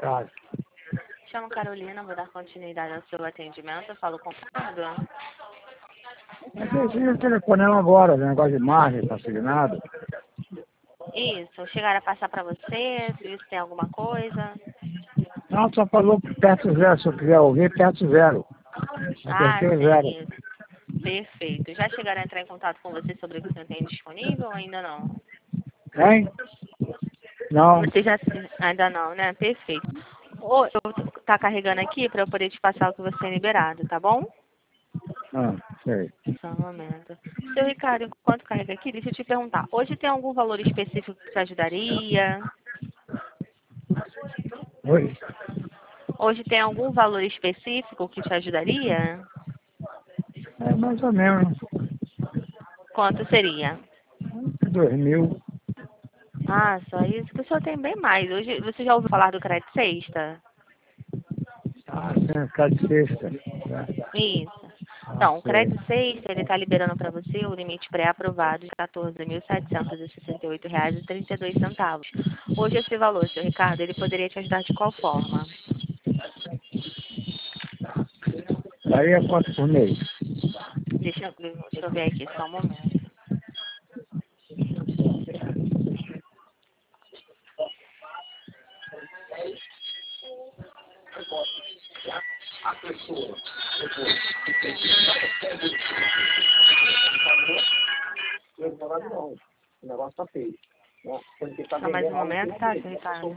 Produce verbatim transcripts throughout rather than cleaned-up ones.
tarde. Chamo Carolina, vou dar continuidade ao seu atendimento. Eu falo com o Ricardo. Mas esse telefonema agora, né? Negócio de margem, consignado. Isso, chegaram a passar para você, viu se tem alguma coisa. Não, só falou perto zero, se eu quiser ouvir, perto zero. Ah, Apertei zero. sim, isso. Perfeito. Já chegaram a entrar em contato com você sobre o que o senhor tem disponível ou ainda não? Hein? Não. Você já ainda não, né? Perfeito. Ô, eu tá carregando aqui para eu poder te passar o que você tem liberado, tá bom? Ah, sei. Só um momento. Seu Ricardo, enquanto carrega aqui, deixa eu te perguntar. Hoje tem algum valor específico que te ajudaria? Oi? Hoje tem algum valor específico que te ajudaria? É mais ou menos. Quanto seria? Dois mil. Ah, só isso que o senhor tem bem mais. Hoje, você já ouviu falar do crédito sexta? Ah, tem ficar de sexta. Isso. Ah, Então, o sei. crédito sexta, ele está liberando para você o limite pré-aprovado de quatorze mil setecentos e sessenta e oito reais e trinta e dois centavos. Hoje esse valor, seu Ricardo, ele poderia te ajudar de qual forma? Daí quanto por mês? Deixa, eu- deixa eu ver aqui, só um momento. O negócio tá feio. Só mais um momento, tá, seu Ricardo?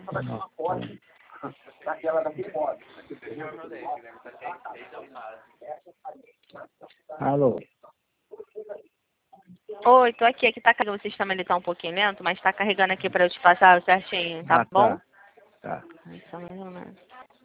Alô? Oi, tô aqui. Aqui tá carregando o sistema, ele tá um pouquinho lento, mas tá carregando aqui para eu te passar certinho, tá Ah, bom? tá. Tá. Ai, só mais um momento.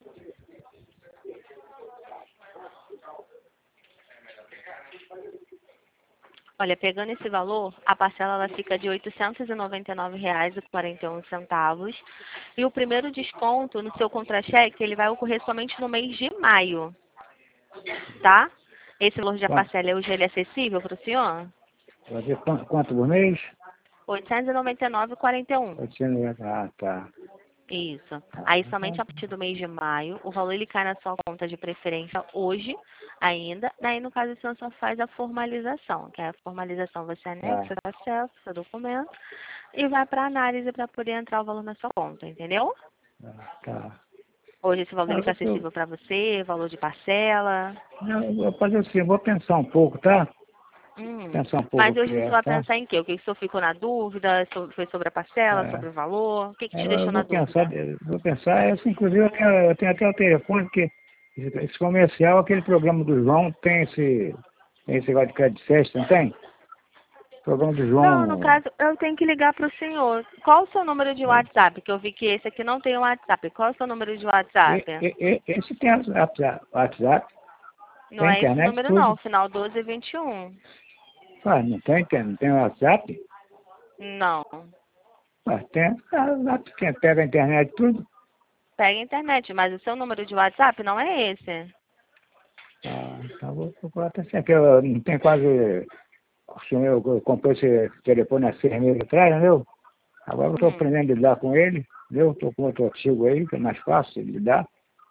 Olha, pegando esse valor, a parcela ela fica de oitocentos e noventa e nove reais e quarenta e um centavos. E o primeiro desconto no seu contra-cheque, ele vai ocorrer somente no mês de maio, tá? Esse valor de Quanto? parcela hoje ele é acessível para o senhor? Vai ver quanto, quanto por mês? oitocentos e noventa e nove reais e quarenta e um centavos. oitocentos. Ah, tá. Isso. Tá. Aí somente a partir do mês de maio, o valor ele cai na sua conta de preferência hoje ainda. Daí, no caso, o senhor só faz a formalização, que é a formalização você anexa, Tá. acesso, seu documento, e vai para análise para poder entrar o valor na sua conta, entendeu? Tá. Tá. Hoje esse valor Ah, ele está eu, acessível para você, valor de parcela. não, eu vou fazer assim, eu vou pensar um pouco, tá? Hum. Pensar um pouco Mas o que hoje você é, vai tá? pensar em quê? O que o senhor ficou na dúvida? So- Foi sobre a parcela, sobre o É, valor? O que, que te eu, eu deixou na vou pensar, dúvida? eu vou pensar, essa, inclusive eu tenho, eu tenho até o telefone, porque esse esse comercial, aquele programa do João, tem esse, tem esse negócio de crédito sexta, não tem? O programa do Não, no João, caso, eu tenho que ligar para o senhor. Qual o seu número de é, WhatsApp? Que eu vi que esse aqui não tem WhatsApp. Qual é o seu número de e, WhatsApp? e, e- esse tem WhatsApp, WhatsApp, Não tem é esse internet, número tudo. não, final doze e vinte e um. Ah, não tem, tem, não tem WhatsApp? Não. Ah, tem, ah, lá tem, pega a internet, tudo. Pega a internet, mas o seu número de WhatsApp não é esse. Ah, então vou procurar até assim, que eu não tenho quase. Assim, eu, eu comprei esse telefone há seis meses atrás, entendeu? Agora eu estou Hum, aprendendo a lidar com ele, entendeu? Estou com outro artigo aí, que é mais fácil de lidar.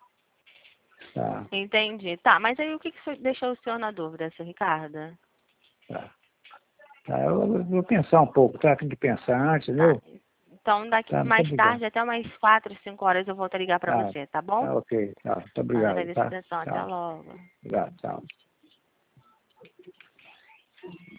Tá, entendi. Tá, mas aí o que, que o senhor- deixou o senhor na dúvida, seu Ricardo? tá. Tá, eu, eu vou pensar um pouco, tá? Tem que pensar antes, Tá. entendeu? Então, daqui Tá, muito mais obrigado. tarde, até umas quatro, cinco horas, eu volto a ligar para Tá, você, tá bom? tá ok, tá. Muito obrigado, Agradeço a tá? atenção. Até Tchau. logo. Obrigado, tchau.